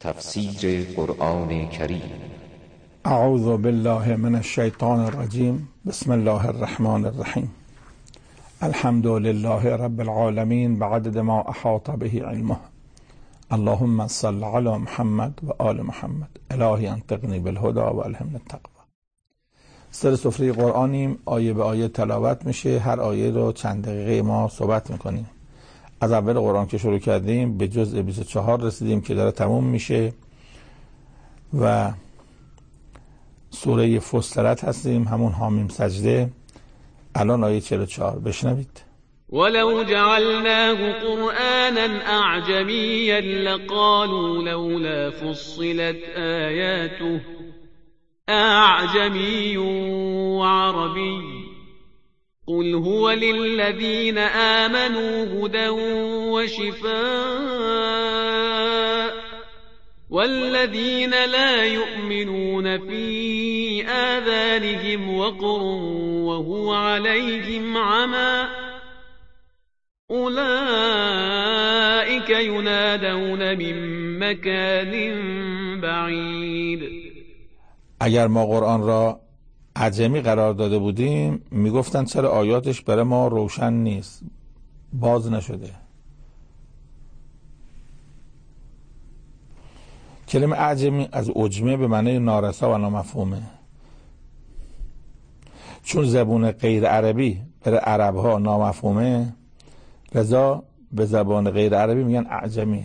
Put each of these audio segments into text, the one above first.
تفسیر قرآن کریم. اعوذ بالله من الشیطان الرجیم. بسم الله الرحمن الرحیم. الحمد لله رب العالمین بعدد ما احاط به علمه. اللهم صل علی محمد و آل محمد. الهی انطقنی بالهدى و الهمنی التقوی. سر سفره قرآنیم، آیه به آیه تلاوت میشه. هر آیه رو چند دقیقه ما صحبت میکنیم. از اول قرآن که شروع کردیم به جزء 24 رسیدیم که داره تموم میشه و سوره فصلت هستیم، همون حامیم سجده. الان آیه 44 بشنوید. ولو جعلناه قرآنا أعجميا لقالوا لولا فصلت آياته أعجمي وعربي قل هو للذين آمنوا هدى وشفاء والذين لا يؤمنون في آذانهم وقر وهو عليهم عمى أولئك ينادون من مكان بعید. اگر ما قرآن را اعجمی قرار داده بودیم میگفتن چرا آیاتش برای ما روشن نیست، باز نشده. کلمه اعجمی از عجمه به معنی نارسا و نامفهومه، چون زبون غیر عربی برای عرب ها نامفهومه، لذا به زبان غیر عربی میگن اعجمی.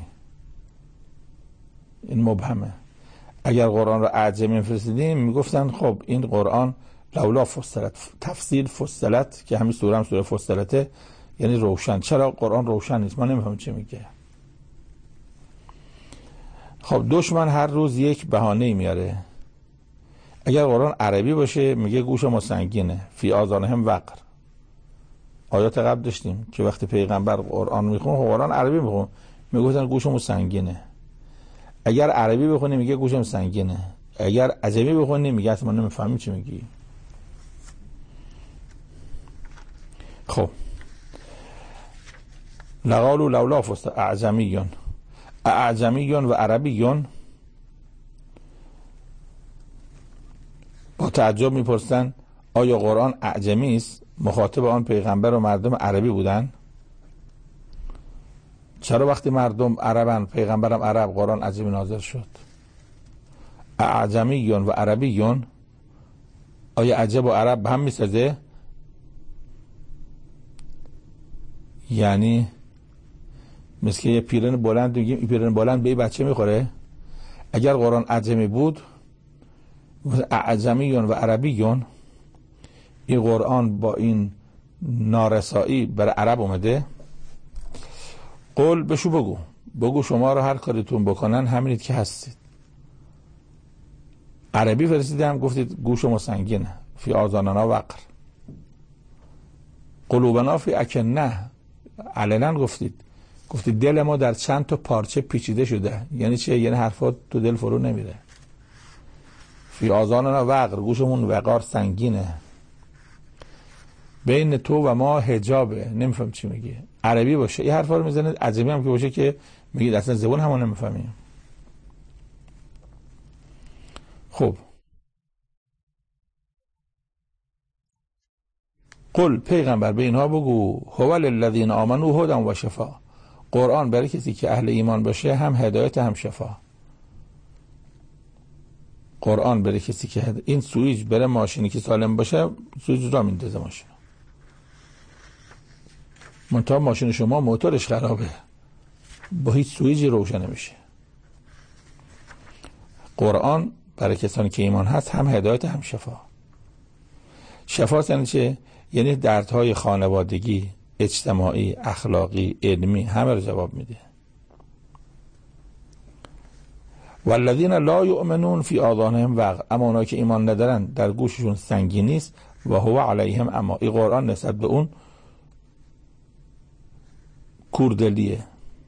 این مبهمه. اگر قرآن را اعجمی فرستیدیم میگفتن خب این قرآن لولا فصلت، تفصیل فصلت که همین سوره هم سوره فصلته، یعنی روشن. چرا قرآن روشن نیست؟ ما نمیفهمیم چی میگه. خب دشمن هر روز یک بهانه میاره. اگر قرآن عربی باشه میگه گوش ما سنگینه، فی آذانهم وقر. آیات قبل داشتیم که وقتی پیغمبر قرآن میخونه، قرآن عربی میخونه، میگفتن گوشمون سنگینه. اگر عربی بخونی میگه گوشم سنگینه. اگر عجمی بخونی میگه اصلا ما نمیفهمیم چی میگی. خب لقالوا لولا فصل اعجمیون و عربیون. با تعجب میپرسن آیا قرآن اعجمی است؟ مخاطب آن پیغمبر و مردم عربی بودن. چرا وقتی مردم عربن، پیغمبرم عرب، قرآن عجمی نازل شد؟ اعجمیون و عربیون، آیا عجب و عرب به هم میسازه؟ یعنی مثل که یه پیرن بلند میگیم این پیرن بلند به این بچه میخوره. اگر قرآن عجمی بود، اعجمیون و عربیون، این قرآن با این نارسایی برای عرب اومده. قول بشو بگو شما رو هر کاریتون بکنن همینید که هستید. عربی فرستیدم گفتید گوش ما سنگینه، فی آذاننا وقر، قلوبنا فی اکنه، علنا گفتید دل ما در چند تا پارچه پیچیده شده. یعنی چه؟ یعنی حرفات تو دل فرو نمیره. فی آذاننا وقر، گوشمون وقار سنگینه. بین تو و ما حجابه، نمیفهم چی میگه. عربی باشه این حرفا رو میزنه، عجمی هم که باشه که میگید اصلا زبون همون نمیفهمیم. خب قل پیغمبر به اینها بگو هو للذین آمنوا هدی و شفا. قرآن برای کسی که اهل ایمان باشه هم هدایت هم شفا. قرآن برای کسی که این سویچ برای ماشینی که سالم باشه سویچ را میندازه ماشین. منتها ماشین شما موتورش خرابه، با هیچ سویچی روشن نمیشه. قرآن برای کسانی که ایمان هست هم هدایت هم شفا. شفا یعنی چه؟ یعنی دردهای خانوادگی، اجتماعی، اخلاقی، علمی همه رو جواب میده. والذین لا یؤمنون فی آذانهم وقر، اما اونایی که ایمان ندارن در گوششون سنگین نیست. و هو علیهم عمی، این قرآن نسبت به اون کوردلیه.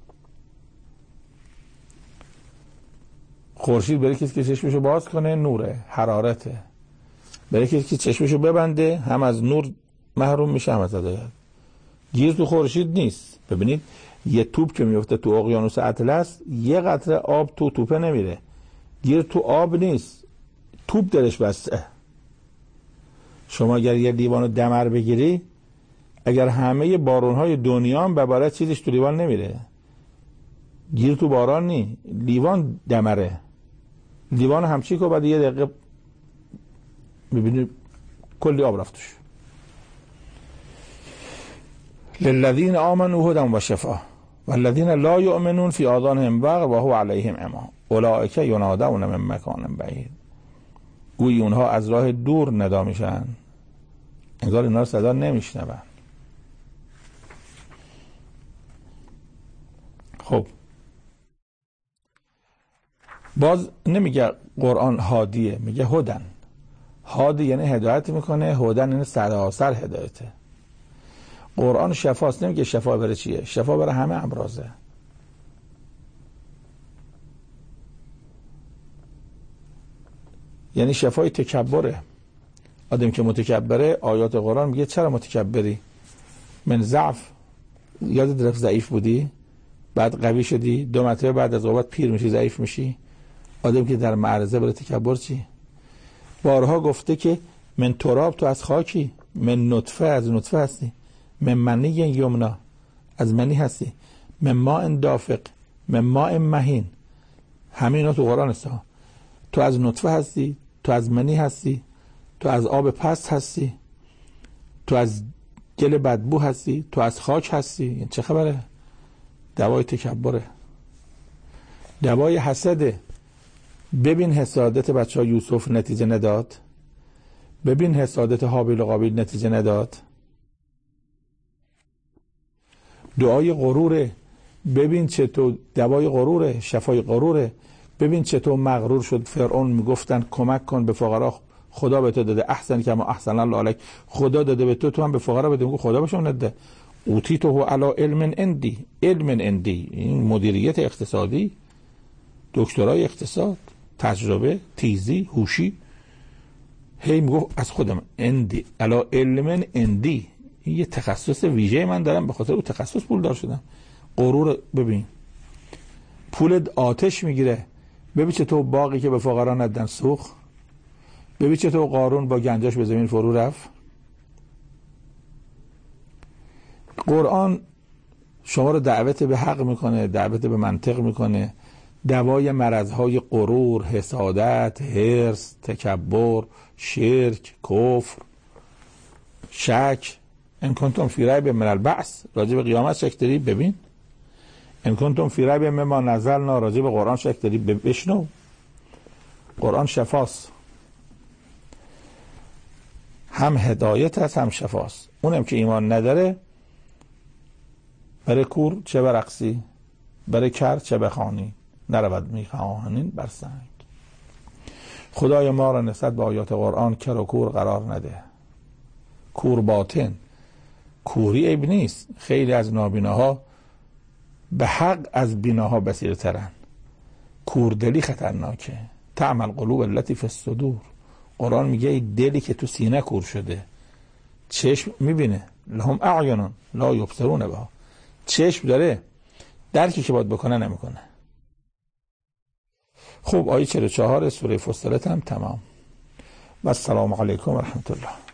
خورشید برای کسی که چشمشو باز کنه نوره، حرارته. برای کسی که چشمشو ببنده هم از نور محروم میشه هم از هدایت. گیر تو خورشید نیست. ببینید یه توپ که میفته تو اقیانوس اطلس یه قطره آب تو توپه نمیره، گیر تو آب نیست، توپ درش بسته. شما اگر یه لیوان دمر بگیری، اگر همه بارونهای دنیا هم بباره چیزش تو لیوان نمیره، گیر تو باران نی، لیوان دمره، لیوان همچی که بعد یه دقیقه ببینید کلی آب رفتش. للذین آمنوا هدی و شفاء والذین لا یؤمنون فی آذانهم وقر و هو علیهم عمی اولئک ینادون من مکان بعید. گویی اونها از راه دور ندا میشن، انگار اینا رو صدا نمیشنون. خب باز نمیگه قرآن هادیه، میگه هدن. هادی یعنی هدایت میکنه، هدن یعنی سراسر هدایته. قرآن شفاست، نمیگه شفا بره چیه، شفا بره همه امراضه. یعنی شفای تکبره. آدم که متکبره، آیات قرآن میگه چرا متکبری؟ من ضعف، یاد درف ضعیف بودی بعد قوی شدی، 2 مرتبه بعد از قوت پیر میشی ضعیف میشی. آدم که در معرضه بره تکبر چی؟ بارها گفته که من تراب تو از خاکی، من نطفه از نطفه هستی، من منی یمنا از منی هستی، من ماء دافق، من ماء مهین. همه اینا تو قرآن است. تو از نطفه هستی، تو از منی هستی، تو از آب پست هستی، تو از گل بدبو هستی، تو از خاک هستی. این چه خبره؟ دوای تکبره، دوای حسده. ببین حسادت بچه ها یوسف نتیجه نداد، ببین حسادت حابیل و قابیل نتیجه نداد. دعای غروره، ببین چطور دوای غروره، شفای غروره. ببین چطور مغرور شد فرعون، میگفتن کمک کن به فقرا، خدا به تو داده، احسن کما احسن الله علیک، خدا داده به تو، تو هم به فقرا بده. میگه خدا بهشون نده. اوتیتو علی علم عندی، علم عندی، این مدیریت اقتصادی، دکترای اقتصاد، تجربه، تیزی، هوشی. هی میگفت از خودم عندی، علی علم عندی، این یه تخصص ویژه من دارم، به خاطر اون تخصص پولدار شدم. غرور. ببین پول آتش میگیره. ببین چطور باقی که به فقرا ندن سوخت. ببین چطور قارون با گنجاش به زمین فرو رفت. قرآن شما رو دعوت به حق میکنه، دعوت به منطق میکنه، دوای مرضهای غرور، حسادت، حرص، تکبر، شرک، کفر، شک. ان کنتم فی ریب من البعث، راجع به قیامت شک داری؟ ببین. ان کنتم فی ریب مما نزلنا، راجع به قرآن شک داری؟ بشنو. قرآن شفاست، هم هدایت هست هم شفاست. اونم که ایمان نداره، برای کور چه برقصی، برای کر چه بخوانی، نرود میخوانین بر سنگ. خدای ما را نسبت به آیات قرآن کر و کور قرار نده. کور باطن، کوری عیب نیست. خیلی از نابیناها به حق از بیناها بصیرترن. کوردلی خطرناکه. تعمل قلوب التي فی الصدور. قرآن میگه ای دلی که تو سینه کور شده، چشم میبینه، لهم اعین لا یبصرون بها، چشم داره، درکی که باید بکنه نمیکنه. خب آیه 44 سوره فصلت هم تمام. و السلام علیکم و رحمت الله.